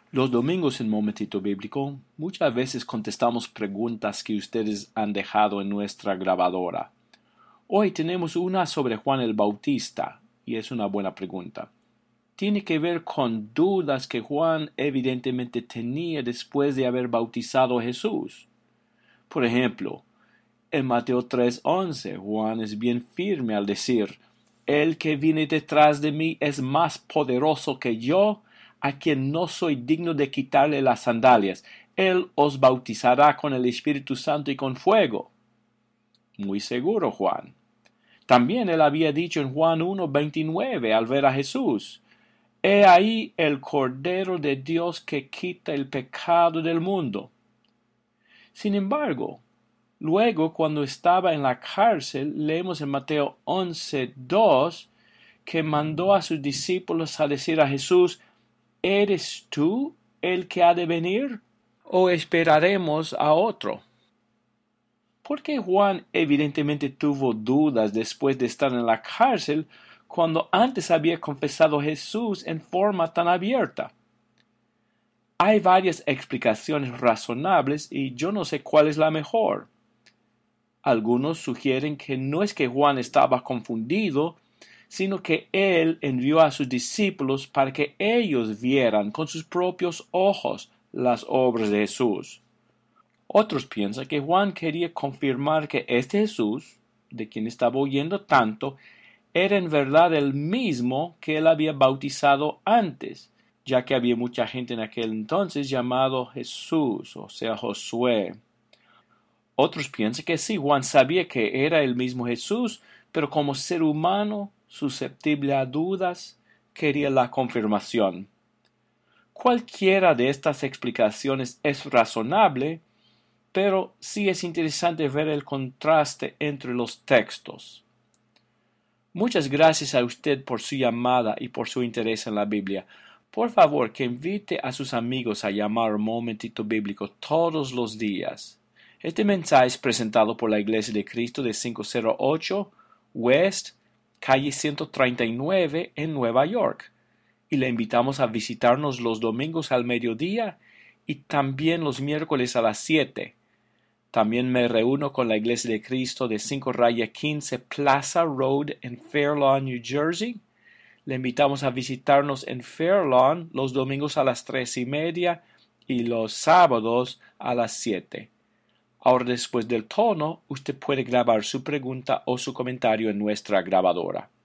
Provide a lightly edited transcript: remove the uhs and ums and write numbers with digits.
Los domingos en Momentito Bíblico muchas veces contestamos preguntas que ustedes han dejado en nuestra grabadora. Hoy tenemos una sobre Juan el Bautista, y es una buena pregunta. Tiene que ver con dudas que Juan evidentemente tenía después de haber bautizado a Jesús. Por ejemplo, en Mateo 3:11, Juan es bien firme al decir: «El que viene detrás de mí es más poderoso que yo, a quien no soy digno de quitarle las sandalias. Él os bautizará con el Espíritu Santo y con fuego». Muy seguro, Juan. También él había dicho en Juan 1:29 al ver a Jesús: «He ahí el Cordero de Dios que quita el pecado del mundo». Sin embargo, luego, cuando estaba en la cárcel, leemos en Mateo 11:2 que mandó a sus discípulos a decir a Jesús: «¿Eres tú el que ha de venir, o esperaremos a otro?» Porque Juan evidentemente tuvo dudas después de estar en la cárcel cuando antes había confesado a Jesús en forma tan abierta. Hay varias explicaciones razonables y yo no sé cuál es la mejor. Algunos sugieren que no es que Juan estaba confundido, sino que él envió a sus discípulos para que ellos vieran con sus propios ojos las obras de Jesús. Otros piensan que Juan quería confirmar que este Jesús, de quien estaba oyendo tanto, era en verdad el mismo que él había bautizado antes, ya que había mucha gente en aquel entonces llamado Jesús, o sea, Josué. Otros piensan que sí, Juan sabía que era el mismo Jesús, pero como ser humano susceptible a dudas, quería la confirmación. Cualquiera de estas explicaciones es razonable, pero sí es interesante ver el contraste entre los textos. Muchas gracias a usted por su llamada y por su interés en la Biblia. Por favor, que invite a sus amigos a llamar Momentito Bíblico todos los días. Este mensaje es presentado por la Iglesia de Cristo de 508 West, calle 139 en Nueva York. Y le invitamos a visitarnos los domingos al mediodía y también los miércoles a las 7. También me reúno con la Iglesia de Cristo de 5-15 Plaza Road en Fair Lawn, New Jersey. Le invitamos a visitarnos en Fair Lawn los domingos a las 3:30 y los sábados a las 7. Ahora, después del tono, usted puede grabar su pregunta o su comentario en nuestra grabadora.